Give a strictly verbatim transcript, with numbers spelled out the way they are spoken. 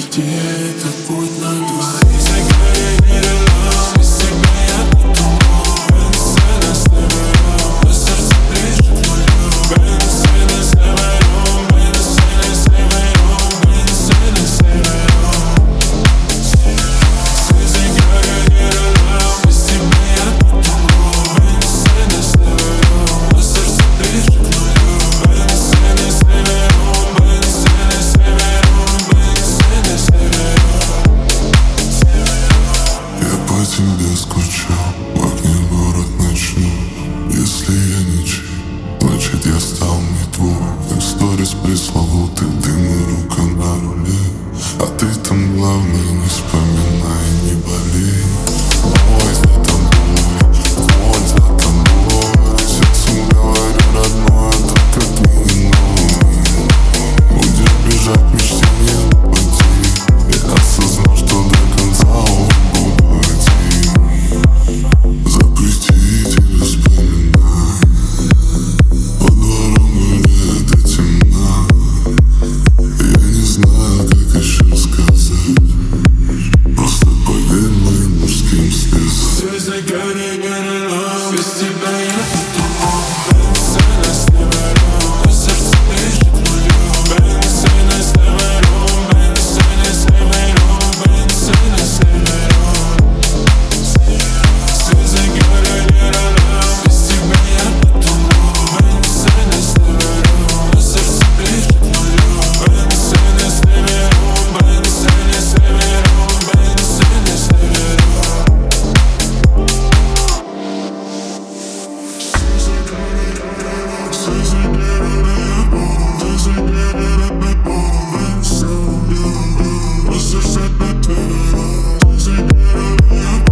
пройти этот путь на двоих. Без тебя я буду Бензина с невером, а сердце ближе к нулю. Бензина с невером, бензина с невером, бензина с невером. Слезы горят не рядом, без тебя я буду Бензина с невером, а сердце ближе к нулю. Бензина с невером, бензина с невером, бензина с невером. Я по тебе скучал, в окне город ночной. Если я ничей, значит я стал не твой. Как сторис пресловутый, дым и рука на руле. А ты там главное не вспоминай, не болей. Мой за тобой, мой за тобой. Сердцем говорю родное, только ты не новый. Будешь бежать, мечте не пути. Я осознал, что до конца буду идти. Запретить вспоминай. По дворам гуляет до темна. Я не знаю, как еще сказать. Просто поверь моим мужским слезам. Слезы горят не рядом, без тебя я буду Бензина с невером, а сердце ближе к нулю. Бензина с невером, бензина с невером, бензина с невером. Слезы горят не рядом, без тебя я буду Бензина с невером, а сердце ближе к нулю. Бензина с невером, бензина с невером, бензина с невером. Слезы